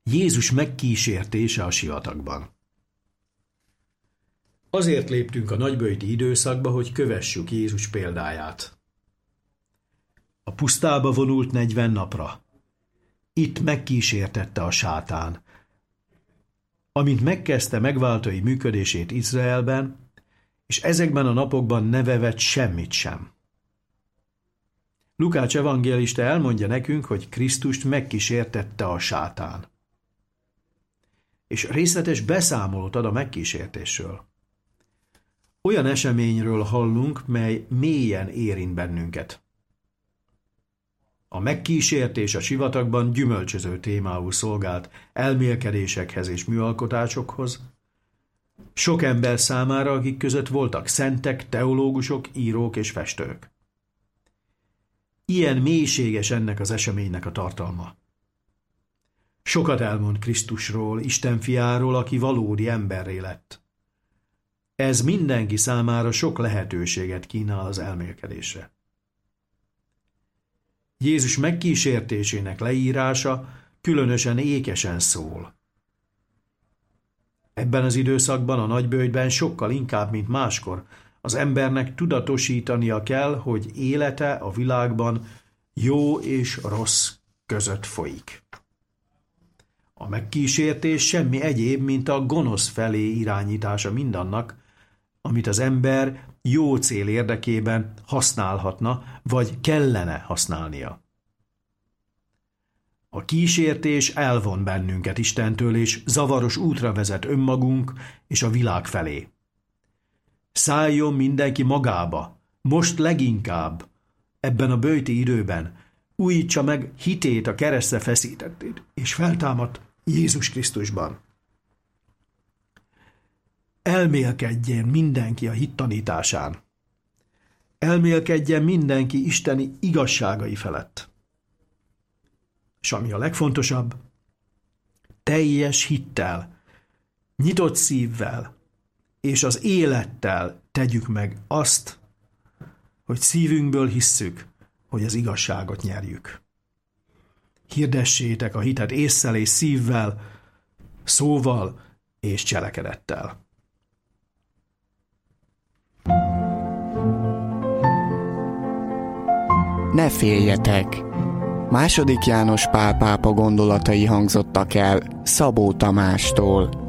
Jézus megkísértése a sivatagban. Azért léptünk a nagyböjti időszakba, hogy kövessük Jézus példáját. A pusztába vonult 40 napra. Itt megkísértette a sátán. Amint megkezdte megváltói működését Izraelben, és ezekben a napokban ne vevett semmit sem. Lukács evangélista elmondja nekünk, hogy Krisztust megkísértette a sátán. És részletes beszámolót ad a megkísértésről. Olyan eseményről hallunk, mely mélyen érint bennünket. A megkísértés a sivatagban gyümölcsöző témául szolgált elmélkedésekhez és műalkotásokhoz, sok ember számára, akik között voltak szentek, teológusok, írók és festők. Ilyen mélységes ennek az eseménynek a tartalma. Sokat elmond Krisztusról, Isten fiáról, aki valódi emberré lett. Ez mindenki számára sok lehetőséget kínál az elmélkedésre. Jézus megkísértésének leírása különösen ékesen szól. Ebben az időszakban, a nagyböjtben sokkal inkább, mint máskor, az embernek tudatosítania kell, hogy élete a világban jó és rossz között folyik. A megkísértés semmi egyéb, mint a gonosz felé irányítása mindannak, amit az ember jó cél érdekében használhatna, vagy kellene használnia. A kísértés elvon bennünket Istentől, és zavaros útra vezet önmagunk és a világ felé. Szálljon mindenki magába, most leginkább, ebben a böjti időben, újítsa meg hitét a keresztre feszítettét, és feltámadt Jézus Krisztusban. Elmélkedjen mindenki a hit tanításán. Elmélkedjen mindenki isteni igazságai felett. És ami a legfontosabb, teljes hittel, nyitott szívvel és az élettel tegyük meg azt, hogy szívünkből hisszük, hogy az igazságot nyerjük. Hirdessétek a hitet ésszel és szívvel, szóval és cselekedettel. Ne féljetek! II. János Pál pápa gondolatai hangzottak el Szabó Tamástól.